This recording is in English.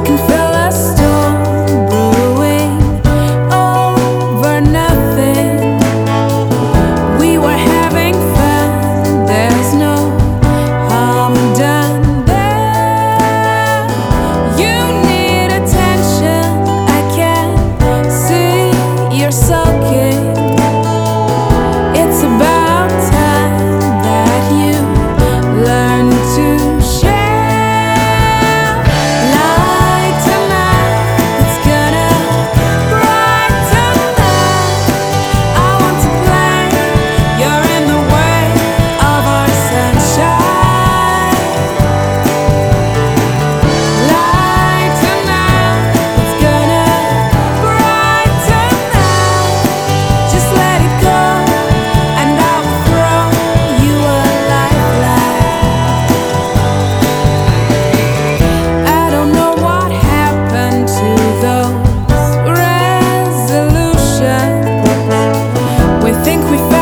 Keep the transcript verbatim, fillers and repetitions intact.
can feel a storm brewing over nothing. We were having fun, there's no harm done there. You need attention, I can see you're sulking. It's about time that you learn to share. Light tonight, it's gonna brighten up. I want to play, you're in the way of our sunshine. Light tonight, it's gonna brighten up. Just let it go, and I will throw you a lifeline. I don't know what happened to those resolutions. We think we found